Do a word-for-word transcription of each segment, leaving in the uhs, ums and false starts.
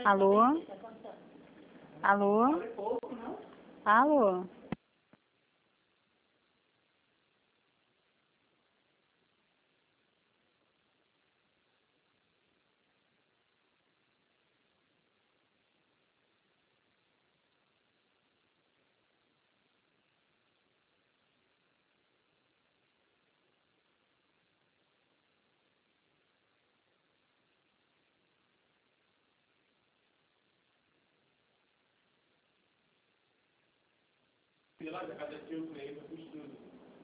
Alô? Alô? Alô? Lá da casa que eu ganhei para estudo.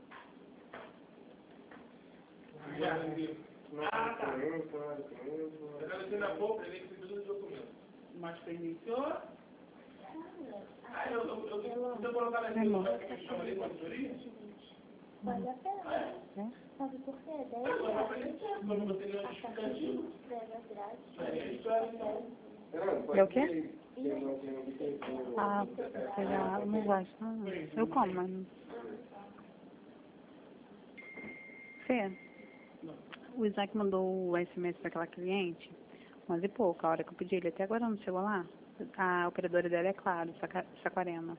Ah, tá. Agradecendo a pouco, ele que todos os documentos. Mas você iniciou? Ah, eu eu colocar na minha mão, que chama de consultoria? Vale a pena. Sabe por quê? Quando você lê o justificativo. É o quê? Ah, eu não gosto. Não. Eu como, mas não. Fê, o Isaac mandou o S M S para aquela cliente, onze e pouco, a hora que eu pedi ele. Até agora não chegou lá. A operadora dela é Claro, Saca- Saquarema.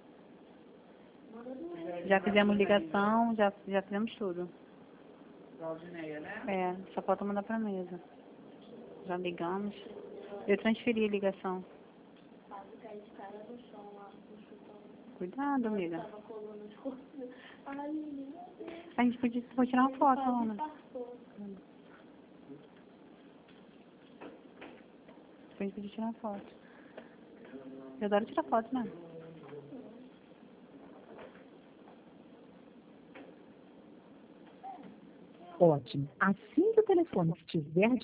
Já fizemos ligação, já, já fizemos tudo. Valdineia, né? É, só falta mandar pra mesa. Já ligamos. Eu transferi a ligação. Cuidado, amiga. A gente podia pode tirar uma foto, Ana. A gente podia tirar uma foto. Eu adoro tirar foto, né? Ótimo. Assim que o telefone estiver